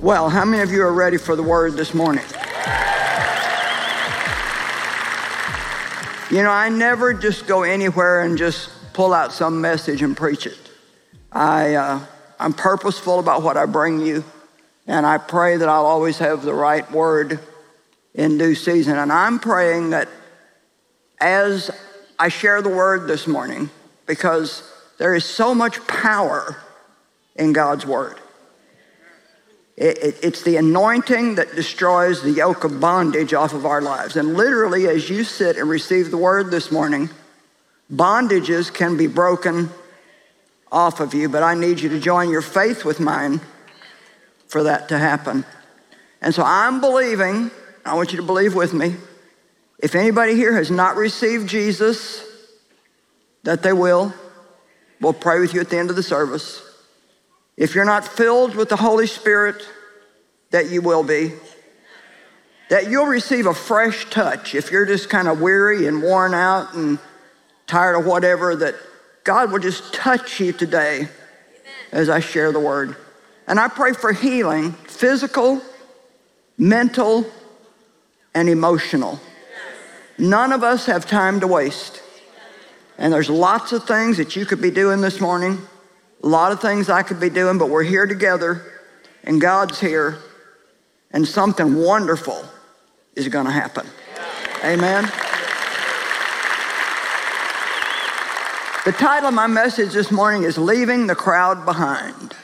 Well, how many of you are ready for the word this morning? You know, I never just go anywhere and just pull out some message and preach it. I'm purposeful about what I bring you, and I pray that I'll always have the right word in due season. And I'm praying that as I share the word this morning, because there is so much power in God's word. It's the anointing that destroys the yoke of bondage off of our lives. And literally, as you sit and receive the word this morning, bondages can be broken off of you, but I need you to join your faith with mine for that to happen. And so I'm believing, I want you to believe with me, if anybody here has not received Jesus, that they will. We'll pray with you at the end of the service. If you're not filled with the Holy Spirit, that you will be. That you'll receive a fresh touch. If you're just kind of weary and worn out and tired of whatever, that God will just touch you today as I share the word. And I pray for healing, physical, mental, and emotional. None of us have time to waste. And there's lots of things that you could be doing this morning. A lot of things I could be doing, but we're here together, and God's here, and something wonderful is going to happen. Amen. The title of my message this morning is Leaving the Crowd Behind.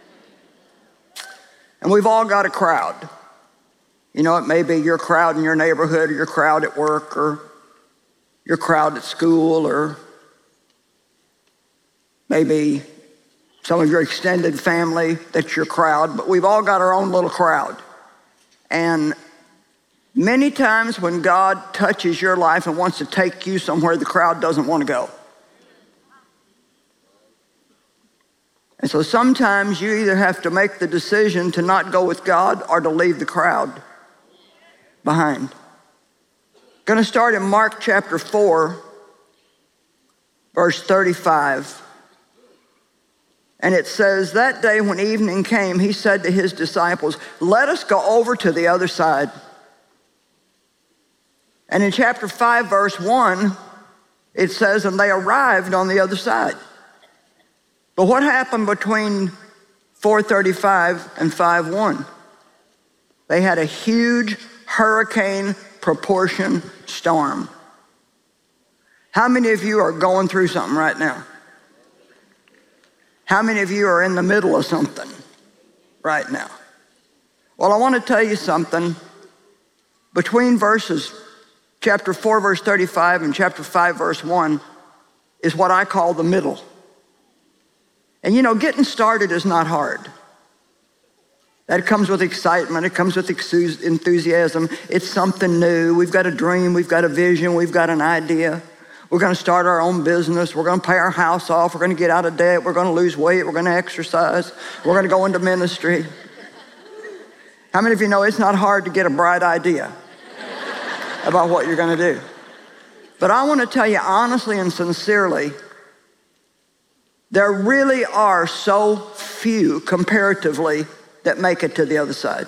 And we've all got a crowd. You know, it may be your crowd in your neighborhood, or your crowd at work, or your crowd at school, or maybe some of your extended family, that's your crowd, but we've all got our own little crowd. And many times when God touches your life and wants to take you somewhere, the crowd doesn't want to go. And so sometimes you either have to make the decision to not go with God or to leave the crowd behind. Going to start in Mark chapter 4, verse 35. And it says, that day when evening came, he said to his disciples, let us go over to the other side. And in chapter 5, verse 1, it says, and they arrived on the other side. But what happened between 4:35 and 5:1? They had a huge hurricane proportion storm. How many of you are going through something right now? How many of you are in the middle of something right now? Well, I want to tell you something. Between chapter 4, verse 35 and chapter 5, verse 1 is what I call the middle. And you know, getting started is not hard. That comes with excitement. It comes with enthusiasm. It's something new. We've got a dream. We've got a vision. We've got an idea. We're going to start our own business. We're going to pay our house off. We're going to get out of debt. We're going to lose weight. We're going to exercise. We're going to go into ministry. How many of you know it's not hard to get a bright idea about what you're going to do? But I want to tell you honestly and sincerely, there really are so few comparatively that make it to the other side,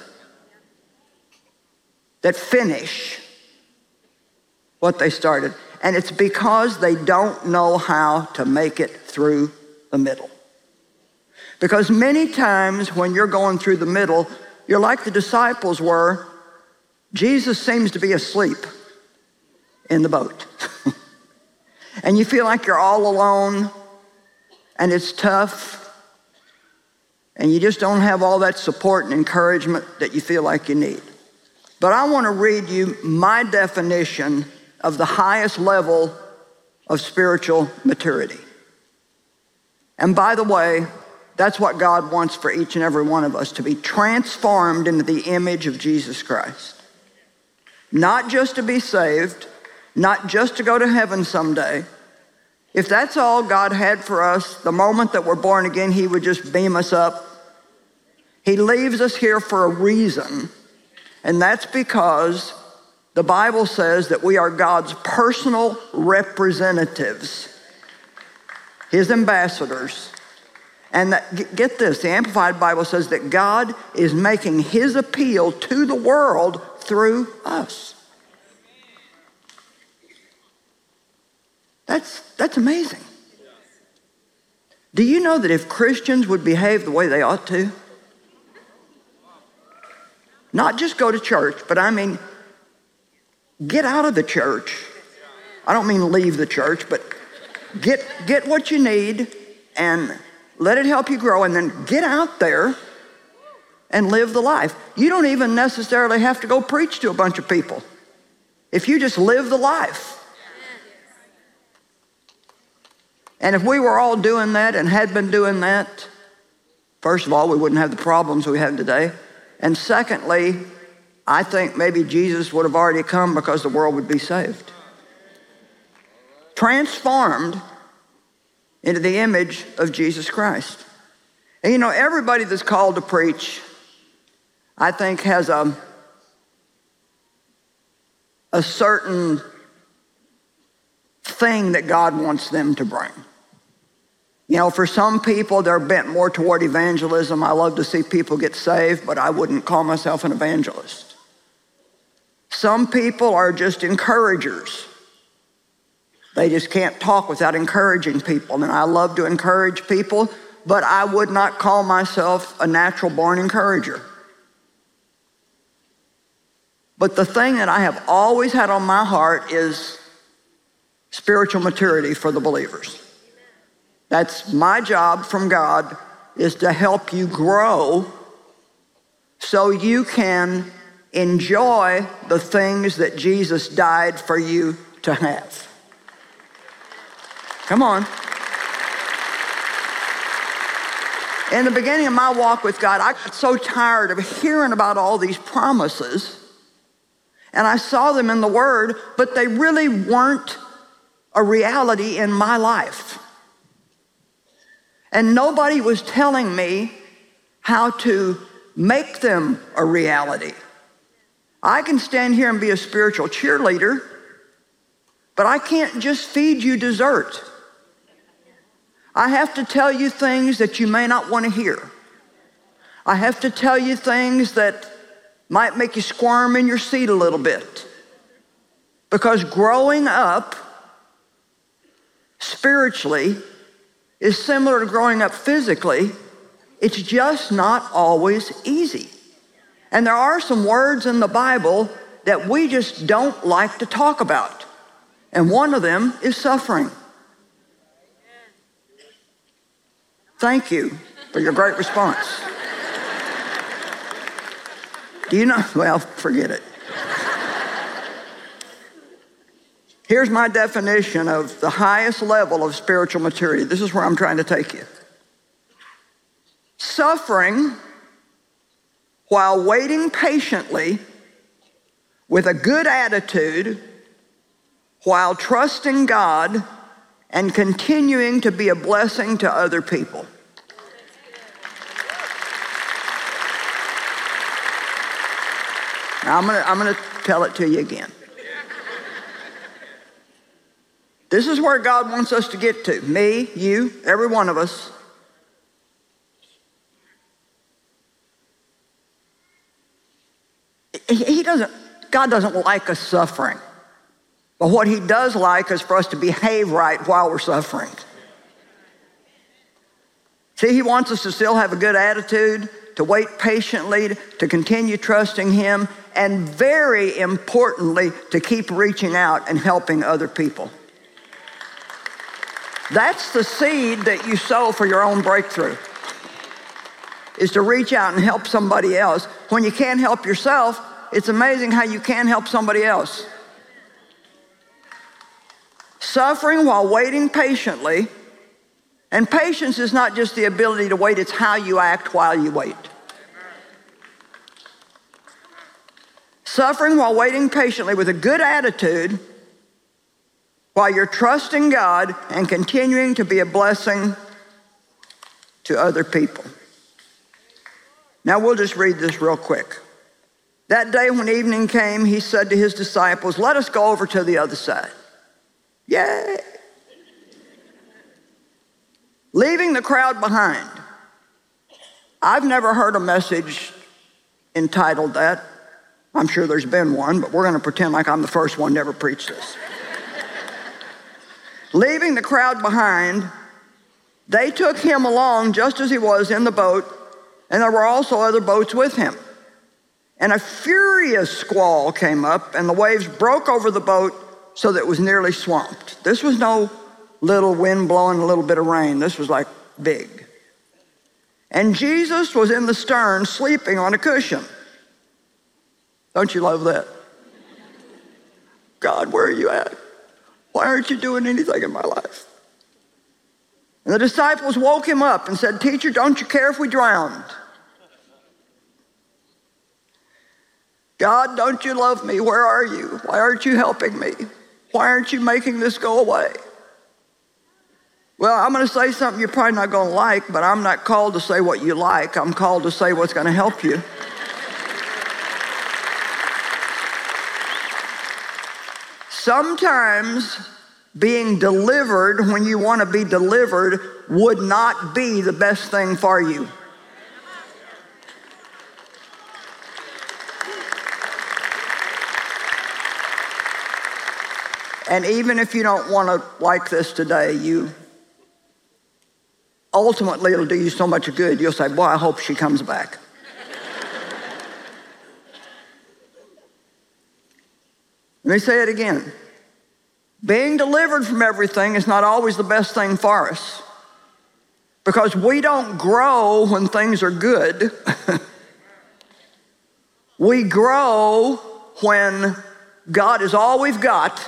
that finish what they started. And it's because they don't know how to make it through the middle. Because many times when you're going through the middle, you're like the disciples were. Jesus seems to be asleep in the boat. And you feel like you're all alone, and it's tough, and you just don't have all that support and encouragement that you feel like you need. But I want to read you my definition of the highest level of spiritual maturity. And by the way, that's what God wants for each and every one of us, to be transformed into the image of Jesus Christ. Not just to be saved, not just to go to heaven someday. If that's all God had for us, the moment that we're born again, he would just beam us up. He leaves us here for a reason, and that's because the Bible says that we are God's personal representatives, his ambassadors. And get this, the Amplified Bible says that God is making his appeal to the world through us. That's amazing. Do you know that if Christians would behave the way they ought to, not just go to church, but I mean, get out of the church. I don't mean leave the church, but get what you need and let it help you grow, and then get out there and live the life. You don't even necessarily have to go preach to a bunch of people if you just live the life. And if we were all doing that and had been doing that, first of all, we wouldn't have the problems we have today. And secondly, I think maybe Jesus would have already come because the world would be saved. Transformed into the image of Jesus Christ. And you know, everybody that's called to preach, I think, has a certain thing that God wants them to bring. You know, for some people, they're bent more toward evangelism. I love to see people get saved, but I wouldn't call myself an evangelist. Some people are just encouragers. They just can't talk without encouraging people. And I love to encourage people, but I would not call myself a natural-born encourager. But the thing that I have always had on my heart is spiritual maturity for the believers. That's my job from God, is to help you grow so you can enjoy the things that Jesus died for you to have. Come on. In the beginning of my walk with God, I got so tired of hearing about all these promises, and I saw them in the Word, but they really weren't a reality in my life. And nobody was telling me how to make them a reality. I can stand here and be a spiritual cheerleader, but I can't just feed you dessert. I have to tell you things that you may not want to hear. I have to tell you things that might make you squirm in your seat a little bit. Because growing up spiritually is similar to growing up physically. It's just not always easy. And there are some words in the Bible that we just don't like to talk about. And one of them is suffering. Thank you for your great response. Do you know? Well, forget it. Here's my definition of the highest level of spiritual maturity. This is where I'm trying to take you. Suffering while waiting patiently with a good attitude, while trusting God and continuing to be a blessing to other people. Now I'm going to tell it to you again. This is where God wants us to get to. Me, you, every one of us. God doesn't like us suffering. But what he does like is for us to behave right while we're suffering. See, he wants us to still have a good attitude, to wait patiently, to continue trusting him, and very importantly, to keep reaching out and helping other people. That's the seed that you sow for your own breakthrough, is to reach out and help somebody else. When you can't help yourself, it's amazing how you can help somebody else. Suffering while waiting patiently, and patience is not just the ability to wait, it's how you act while you wait. Suffering while waiting patiently with a good attitude, while you're trusting God and continuing to be a blessing to other people. Now we'll just read this real quick. That day when evening came, he said to his disciples, "Let us go over to the other side." Yay! Leaving the crowd behind, I've never heard a message entitled that. I'm sure there's been one, but we're going to pretend like I'm the first one to ever preach this. Leaving the crowd behind, they took him along just as he was in the boat, and there were also other boats with him. And a furious squall came up, and the waves broke over the boat so that it was nearly swamped. This was no little wind blowing, a little bit of rain. This was like big. And Jesus was in the stern, sleeping on a cushion. Don't you love that? God, where are you at? Why aren't you doing anything in my life? And the disciples woke him up and said, Teacher, don't you care if we drowned? God, don't you love me? Where are you? Why aren't you helping me? Why aren't you making this go away? Well, I'm going to say something you're probably not going to like, but I'm not called to say what you like. I'm called to say what's going to help you. Sometimes being delivered when you want to be delivered would not be the best thing for you. And even if you don't want to like this today, ultimately it'll do you so much good, you'll say, boy, I hope she comes back. Let me say it again. Being delivered from everything is not always the best thing for us, because we don't grow when things are good. We grow when God is all we've got,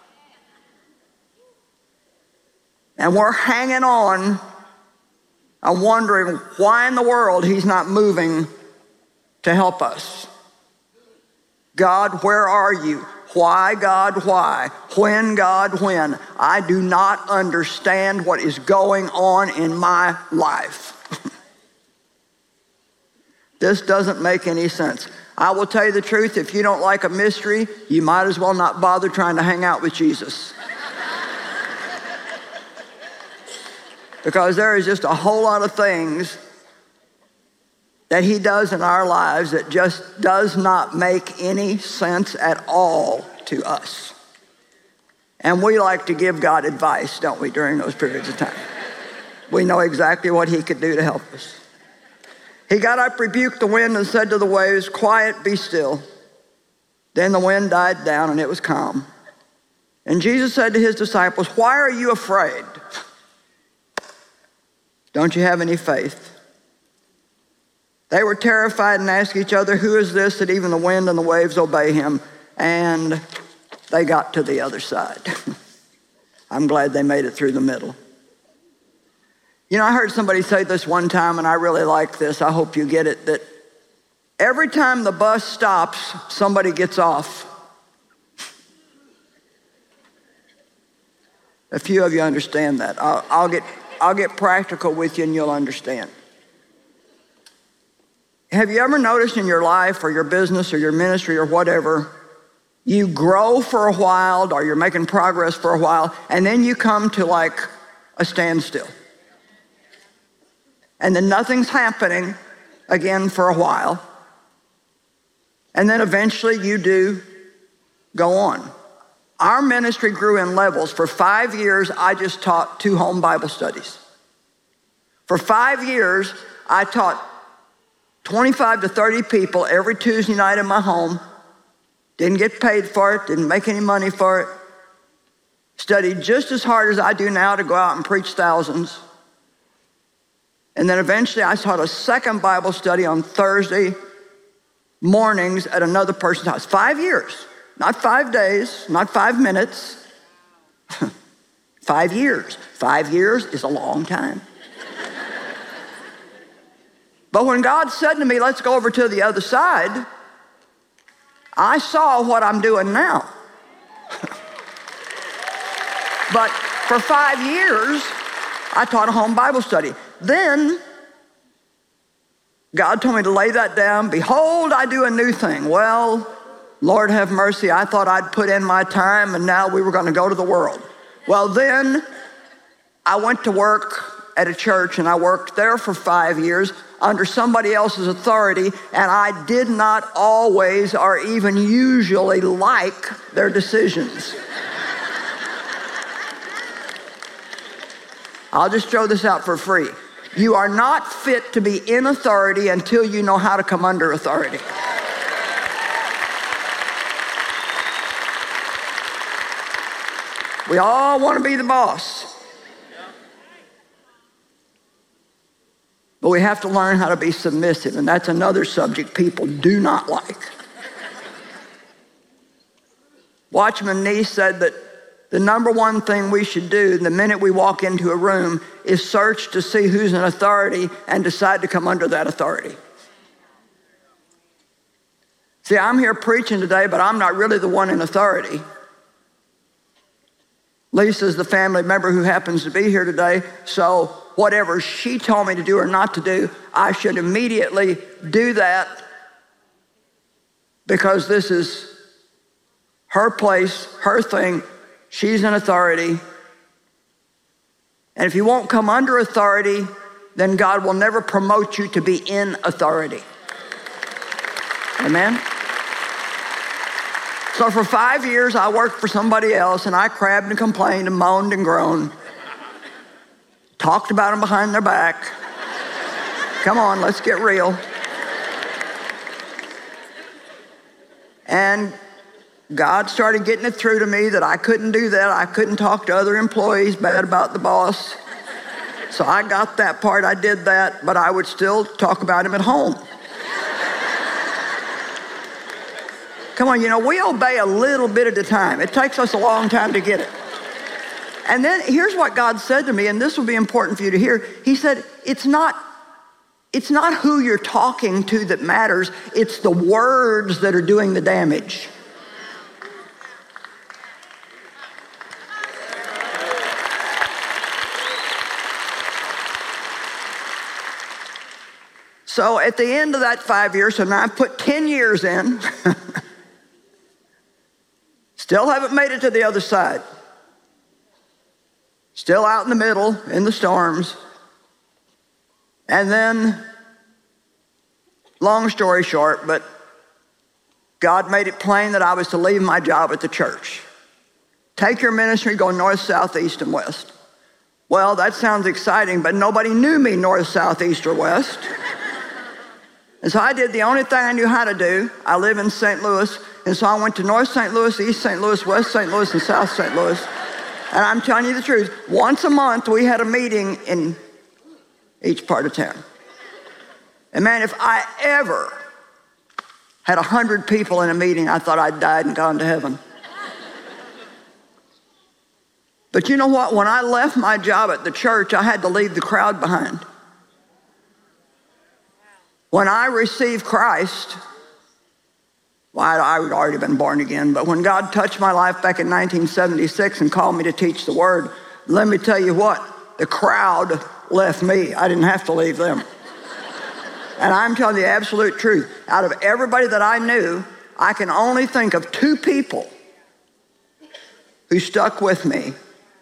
and we're hanging on and wondering why in the world he's not moving to help us. God, where are you? Why, God, why? When, God, when? I do not understand what is going on in my life. This doesn't make any sense. I will tell you the truth, if you don't like a mystery, you might as well not bother trying to hang out with Jesus. Because there is just a whole lot of things that he does in our lives that just does not make any sense at all to us. And we like to give God advice, don't we, during those periods of time. We know exactly what he could do to help us. He got up, rebuked the wind, and said to the waves, Quiet, be still. Then the wind died down, and it was calm. And Jesus said to his disciples, Why are you afraid? Don't you have any faith? They were terrified and asked each other, Who is this that even the wind and the waves obey him? And they got to the other side. I'm glad they made it through the middle. You know, I heard somebody say this one time, and I really like this. I hope you get it, that every time the bus stops, somebody gets off. A few of you understand that. I'll get practical with you and you'll understand. Have you ever noticed in your life or your business or your ministry or whatever, you grow for a while or you're making progress for a while, and then you come to like a standstill. And then nothing's happening again for a while. And then eventually you do go on. Our ministry grew in levels. For 5 years, I just taught 2 home Bible studies. For 5 years, I taught 25 to 30 people every Tuesday night in my home. Didn't get paid for it, didn't make any money for it. Studied just as hard as I do now to go out and preach thousands. And then eventually I taught a second Bible study on Thursday mornings at another person's house. 5 years, not 5 days, not 5 minutes. 5 years. 5 years is a long time. But when God said to me, let's go over to the other side, I saw what I'm doing now. But for 5 years, I taught a home Bible study. Then God told me to lay that down. Behold, I do a new thing. Well, Lord have mercy, I thought I'd put in my time and now we were going to go to the world. Well, then I went to work at a church and I worked there for 5 years under somebody else's authority, and I did not always or even usually like their decisions. I'll just throw this out for free. You are not fit to be in authority until you know how to come under authority. We all want to be the boss. But we have to learn how to be submissive, and that's another subject people do not like. Watchman Nee said that the number one thing we should do the minute we walk into a room is search to see who's in authority and decide to come under that authority. See, I'm here preaching today, but I'm not really the one in authority. Lisa's the family member who happens to be here today, so whatever she told me to do or not to do, I should immediately do that because this is her place, her thing. She's in authority. And if you won't come under authority, then God will never promote you to be in authority. Amen? So for 5 years, I worked for somebody else, and I crabbed and complained and moaned and groaned. Talked about them behind their back. Come on, let's get real. And God started getting it through to me that I couldn't do that. I couldn't talk to other employees bad about the boss. So I got that part, I did that, but I would still talk about him at home. Come on, we obey a little bit at a time. It takes us a long time to get it. And then here's what God said to me, and this will be important for you to hear. He said, it's not who you're talking to that matters, it's the words that are doing the damage. So at the end of that 5 years, so now I've put 10 years in, still haven't made it to the other side. Still out in the middle, in the storms. And then, long story short, but God made it plain that I was to leave my job at the church. Take your ministry, go north, south, east, and west. Well, that sounds exciting, but nobody knew me north, south, east, or west. And so I did the only thing I knew how to do. I live in St. Louis, and so I went to North St. Louis, East St. Louis, West St. Louis, and South St. Louis. And I'm telling you the truth, once a month we had a meeting in each part of town. And man, if I ever had 100 people in a meeting, I thought I'd died and gone to heaven. But you know what? When I left my job at the church, I had to leave the crowd behind. When I received Christ, well, I'd already been born again, but when God touched my life back in 1976 and called me to teach the word, let me tell you what, the crowd left me. I didn't have to leave them. And I'm telling you the absolute truth. Out of everybody that I knew, I can only think of 2 people who stuck with me.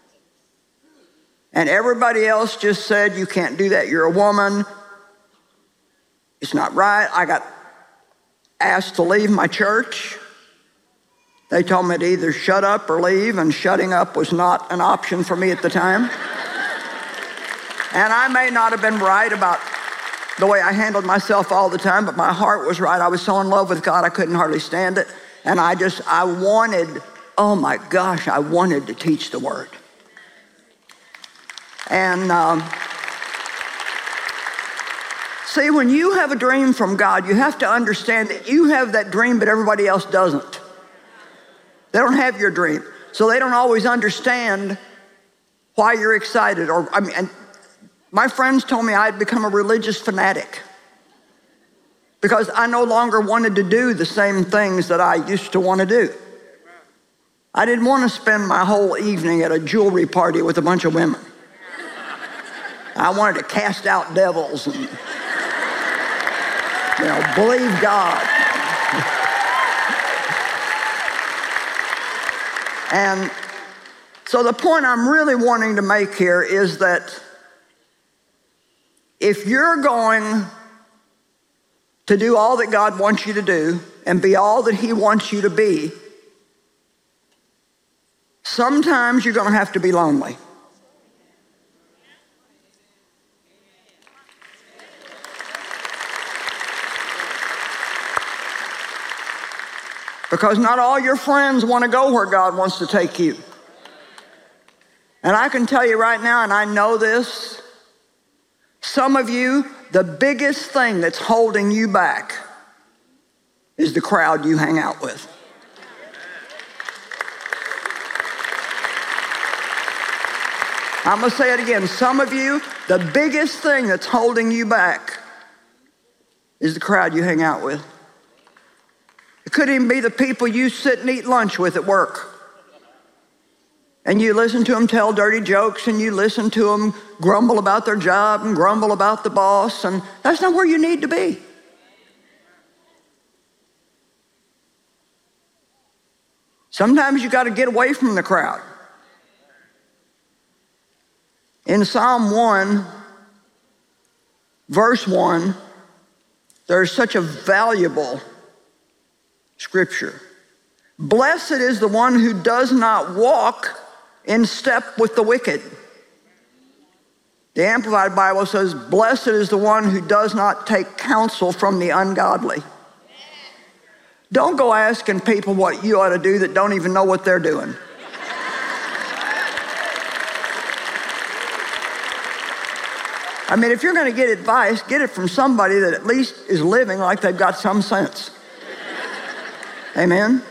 And everybody else just said, you can't do that, you're a woman. It's not right. I got asked to leave my church. They told me to either shut up or leave, and shutting up was not an option for me at the time. And I may not have been right about the way I handled myself all the time, but my heart was right. I was so in love with God, I couldn't hardly stand it. And I wanted, oh my gosh, I wanted to teach the word. And see, when you have a dream from God, you have to understand that you have that dream, but everybody else doesn't. They don't have your dream. So they don't always understand why you're excited. And my friends told me I'd become a religious fanatic because I no longer wanted to do the same things that I used to want to do. I didn't want to spend my whole evening at a jewelry party with a bunch of women. I wanted to cast out devils and believe God. And so the point I'm really wanting to make here is that if you're going to do all that God wants you to do and be all that He wants you to be, sometimes you're going to have to be lonely. Because not all your friends want to go where God wants to take you. And I can tell you right now, and I know this, some of you, the biggest thing that's holding you back is the crowd you hang out with. I'm going to say it again. Some of you, the biggest thing that's holding you back is the crowd you hang out with. It could even be the people you sit and eat lunch with at work. And you listen to them tell dirty jokes, and you listen to them grumble about their job and grumble about the boss, and that's not where you need to be. Sometimes you got to get away from the crowd. In Psalm 1, verse 1, there's such a valuable scripture. Blessed is the one who does not walk in step with the wicked. The Amplified Bible says, blessed is the one who does not take counsel from the ungodly. Don't go asking people what you ought to do that don't even know what they're doing. I mean, if you're going to get advice, get it from somebody that at least is living like they've got some sense. Amen?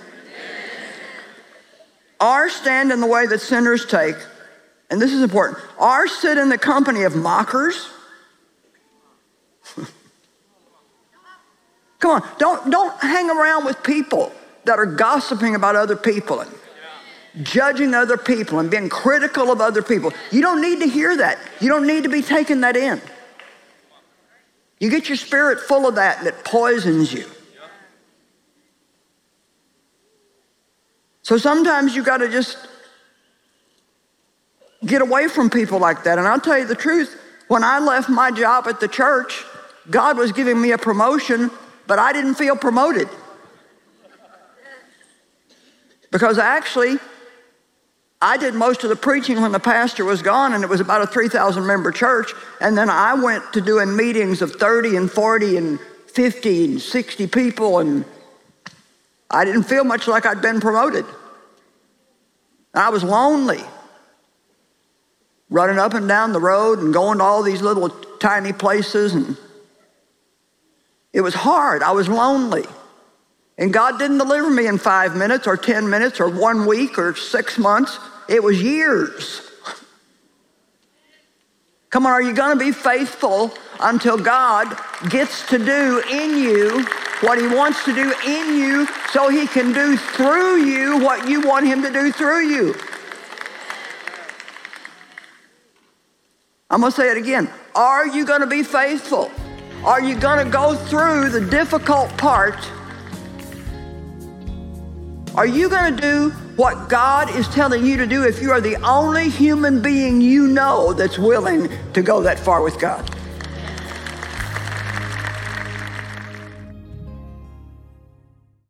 Or stand in the way that sinners take, and this is important, or sit in the company of mockers. Come on, don't hang around with people that are gossiping about other people and judging other people and being critical of other people. You don't need to hear that. You don't need to be taking that in. You get your spirit full of that and it poisons you. So sometimes you got to just get away from people like that. And I'll tell you the truth, when I left my job at the church, God was giving me a promotion, but I didn't feel promoted. Because actually, I did most of the preaching when the pastor was gone, and it was about a 3,000 member church. And then I went to doing meetings of 30 and 40 and 50 and 60 people, and I didn't feel much like I'd been promoted. I was lonely, running up and down the road and going to all these little tiny places, and it was hard. I was lonely. And God didn't deliver me in 5 minutes or 10 minutes or 1 week or 6 months. It was years. Come on, are you going to be faithful until God gets to do in you what He wants to do in you so He can do through you what you want Him to do through you? I'm going to say it again. Are you going to be faithful? Are you going to go through the difficult part? Are you going to do what God is telling you to do if you are the only human being you know that's willing to go that far with God?